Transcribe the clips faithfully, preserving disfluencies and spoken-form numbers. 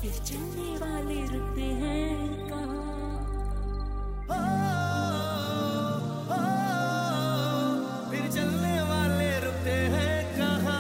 फिर चलने वाले रुकते हैं कहाँ? फिर चलने वाले रुकते हैं कहाँ?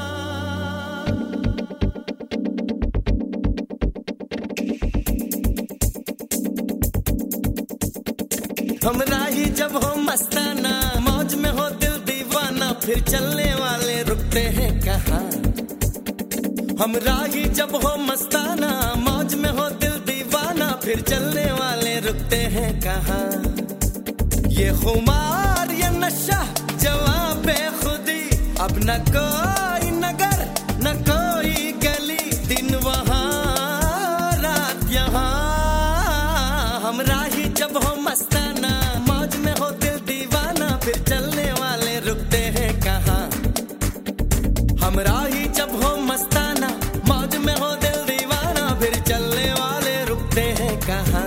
हम राही जब हो मस्ताना, मौज में हो दिल दीवाना, फिर चलने वाले रुकते हैं कहाँ? हम राही जब हो मस्ताना, मौज में हो दिल दीवाना, फिर चलने वाले रुकते हैं कहाँ? ये खुमार ये नशा जवां बेखुदी, अब न कोई नगर न कोई गली, दिन वहाँ रात यहाँ। हम राही जब हो मस्ताना, मौज में हो दिल दीवाना, फिर चलने वाले रुकते हैं कहाँ? हम राही जब हो मस्ताना, मौज में हो दिल दीवाना, फिर चलने वाले रुकते हैं कहाँ?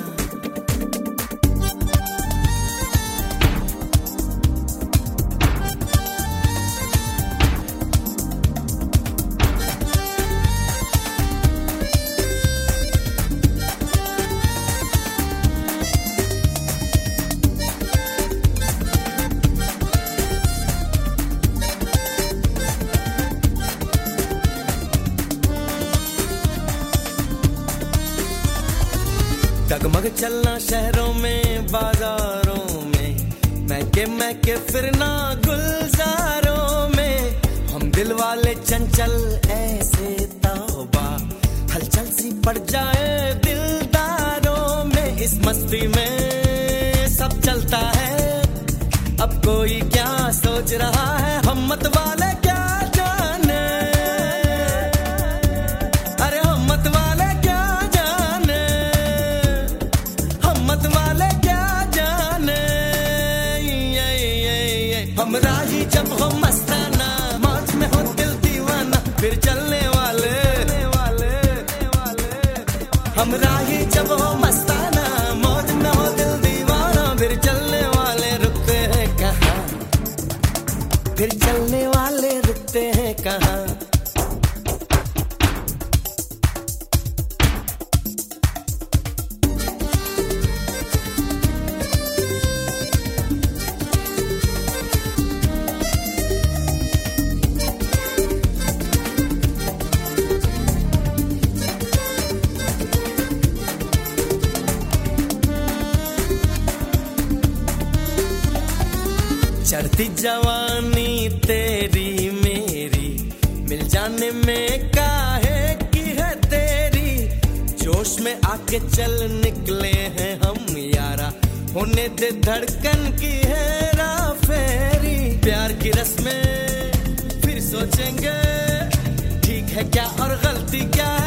डगमग चलना शहरों में बाजारों में, महके महके फिरना गुलजारों में, हम दिल वाले चंचल ऐसे तौबा, हलचल सी पड़ जाए दिलदारों में। इस मस्ती में सब चलता है, अब कोई क्या सोच रहा है, हम मत वाले क्या जाने, अरे हम मत वाले क्या जाने, हम मत वाले क्या जाने। ये, ये, ये। हम राही जब हो मस्ताना, मौज में हो दिल दीवाना, फिर चलने वाले, हम राही जब हो मस्ताना, मौज में हो दिल दीवाना, फिर चलने वाले रुकते हैं कहाँ? फिर चलने वाले रुकते हैं कहाँ? चढ़ती जवानी तेरी मेरी, मिल जाने में काहे की है देरी, जोश में आके चल निकले हैं हम यारा, होने दे धड़कन की हेरा फेरी। प्यार की रस्में फिर सोचेंगे, ठीक है क्या और गलती क्या है,